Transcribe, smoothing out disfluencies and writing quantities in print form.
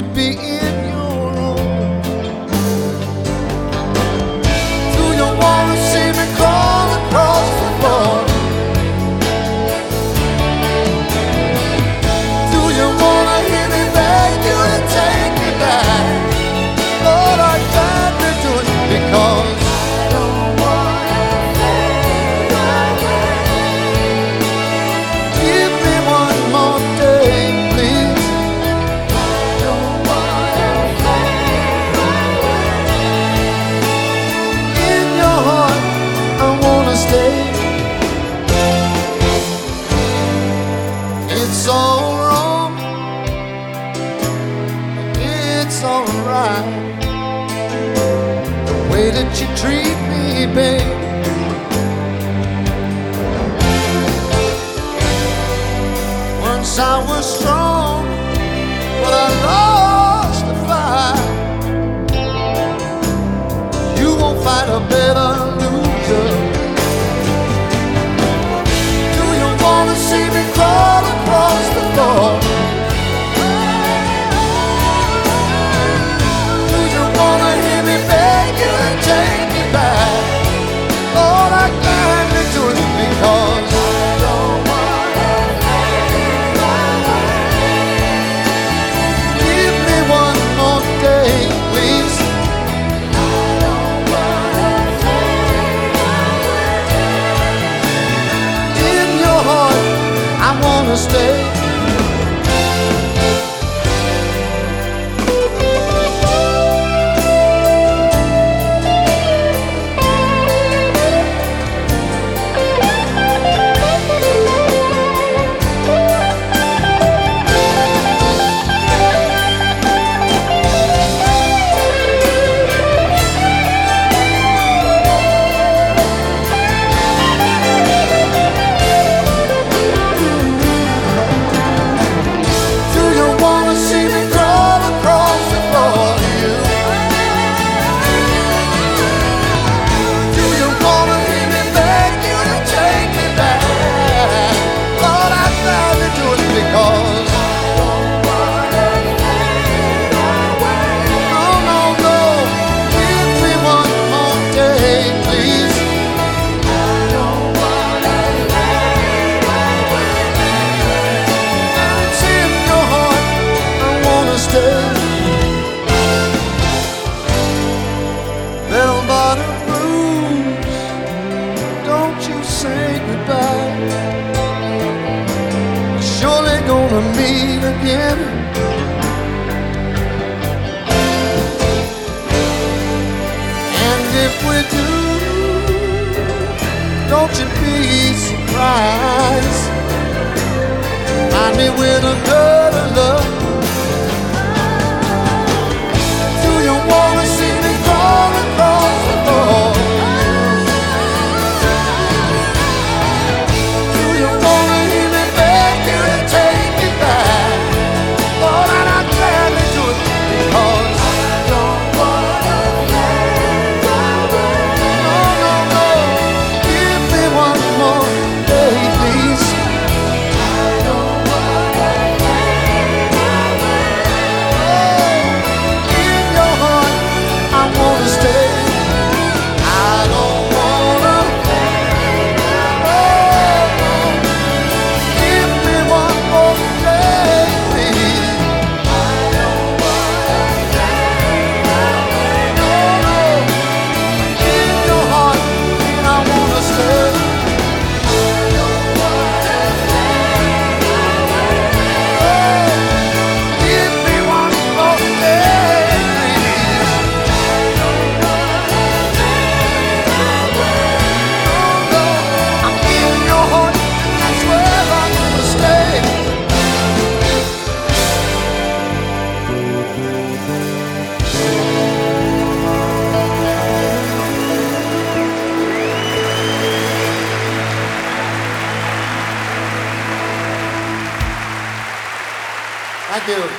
be in your arms? Do you wanna see me crawl across the floor? Do you wanna hear me beg you to take me back? Lord, I tried to do it because I don't wanna fade away. Give me one more day, please. I don't wanna fade away. In your heart, I wanna stay. It's all wrong, it's alright. The way that you treat me, babe. Once I was strong, but I lost the fight. You won't fight a better loser. Do you wanna see me crawl across the floor? Do you wanna hear me beg you to take me back? Lord, I gladly do it because I don't wanna fade away. Give me one more day, please. I don't wanna fade away. In your heart, I wanna stay. Do you wanna see me crawl across the floor to you? Do you wanna hear me beg you to take me back? Lord, I'd gladly do it because I don't wanna fade away. No, no, no. Give me one more day, please. I don't wanna fade away. It's in your heart, I wanna stay. Bell-bottom blues, don't you say goodbye. We're surely gonna meet again. And if we do, don't you be surprised. Find me with another love. Do you wanna see me crawl across the floor? Do you wanna hear me beg you to take me back? Lord, and I'd gladly do it because I don't wanna fade away. No, no, no. Give me one more day, please. I don't wanna fade away. In your heart, I wanna stay. I don't wanna fade away. Give me one more day, please. I don't wanna fade away. No, no. In your heart, I wanna stay. I don't wanna fade away. Give me one more day, please. I don't wanna fade away. No, no. I'm in your heart, that's where I'm gonna stay. Thank you.